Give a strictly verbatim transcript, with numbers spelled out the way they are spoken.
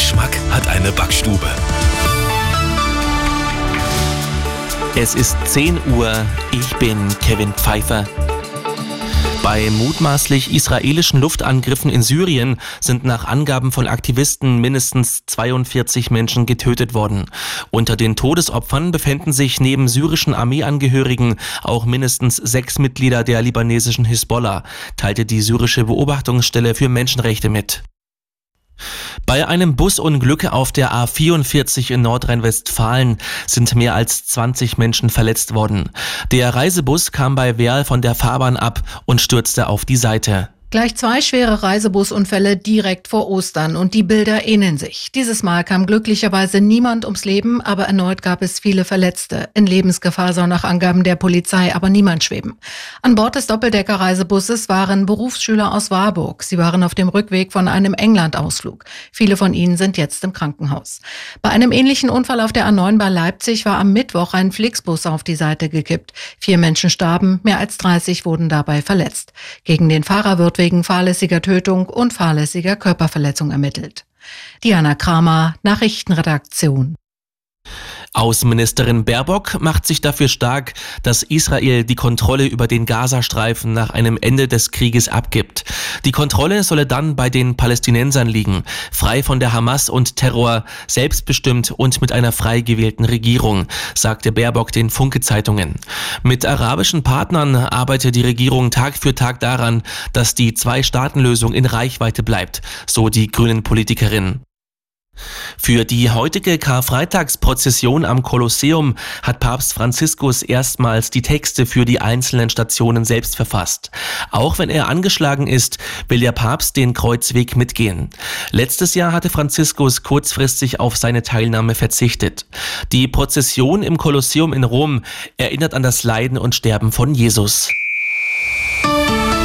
Geschmack hat eine Backstube. Es ist zehn Uhr, ich bin Kevin Pfeiffer. Bei mutmaßlich israelischen Luftangriffen in Syrien sind nach Angaben von Aktivisten mindestens zweiundvierzig Menschen getötet worden. Unter den Todesopfern befinden sich neben syrischen Armeeangehörigen auch mindestens sechs Mitglieder der libanesischen Hisbollah, teilte die syrische Beobachtungsstelle für Menschenrechte mit. Bei einem Busunglück auf der A vierundvierzig in Nordrhein-Westfalen sind mehr als zwanzig Menschen verletzt worden. Der Reisebus kam bei Werl von der Fahrbahn ab und stürzte auf die Seite. Gleich zwei schwere Reisebusunfälle direkt vor Ostern und die Bilder ähneln sich. Dieses Mal kam glücklicherweise niemand ums Leben, aber erneut gab es viele Verletzte. In Lebensgefahr soll nach Angaben der Polizei aber niemand schweben. An Bord des Doppeldecker-Reisebusses waren Berufsschüler aus Warburg. Sie waren auf dem Rückweg von einem England-Ausflug. Viele von ihnen sind jetzt im Krankenhaus. Bei einem ähnlichen Unfall auf der A neun bei Leipzig war am Mittwoch ein Flixbus auf die Seite gekippt. Vier Menschen starben, mehr als dreißig wurden dabei verletzt. Gegen den Fahrer wird wegen fahrlässiger Tötung und fahrlässiger Körperverletzung ermittelt. Diana Kramer, Nachrichtenredaktion. Außenministerin Baerbock macht sich dafür stark, dass Israel die Kontrolle über den Gazastreifen nach einem Ende des Krieges abgibt. Die Kontrolle solle dann bei den Palästinensern liegen, frei von der Hamas und Terror, selbstbestimmt und mit einer frei gewählten Regierung, sagte Baerbock den Funke-Zeitungen. Mit arabischen Partnern arbeite die Regierung Tag für Tag daran, dass die Zwei-Staaten-Lösung in Reichweite bleibt, so die Grünen-Politikerin. Für die heutige Karfreitagsprozession am Kolosseum hat Papst Franziskus erstmals die Texte für die einzelnen Stationen selbst verfasst. Auch wenn er angeschlagen ist, will der Papst den Kreuzweg mitgehen. Letztes Jahr hatte Franziskus kurzfristig auf seine Teilnahme verzichtet. Die Prozession im Kolosseum in Rom erinnert an das Leiden und Sterben von Jesus.